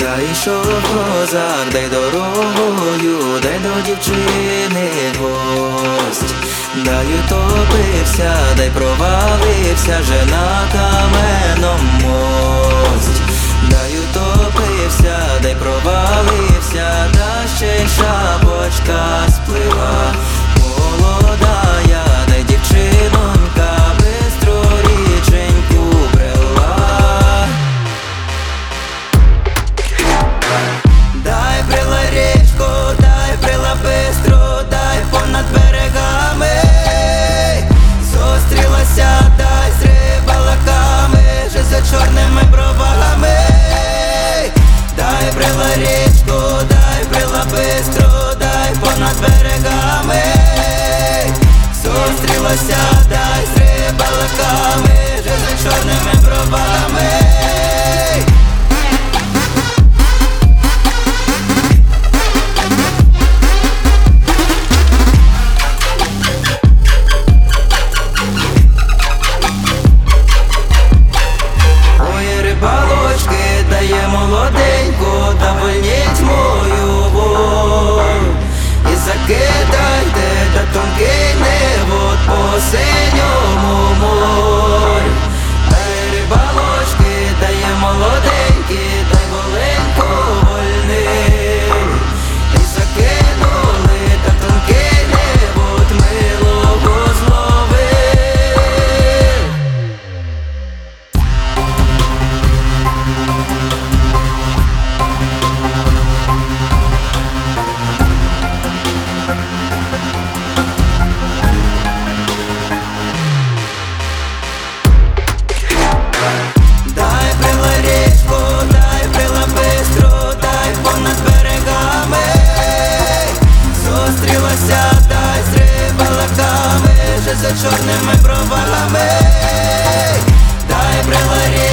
Дай йшов козак, дай дорогою, дай до дівчини гвоздь. Дай утопився, дай провалився же на каменном мость. Дай утопився, дай провалився, та ще й шапочка сплива. Молодая, дай дівчинонька, бистро річеньку брела. Дай брела річку, дай брела бистро, дай понад берегами. Зустрілася, дай з рибалаками, же за чорними бровами. Дай брела річку, дай брела бистро, дай понад берегами. Зустрілася, дай з рибалаками, же за чорними бровами. Балочки дає молоденько, та вольніть мою волю. І закидайте та тонкий невод по синьому морю. Дай рибалочки дає молоденькі, дай воленько вольний. І закинули та тонкий невод милого зловив. Дай брела річку, дай брела бистро, дай понад берегами. Зустрілася, дай з рибалаками, же за чорними бровами. Дай брела річку.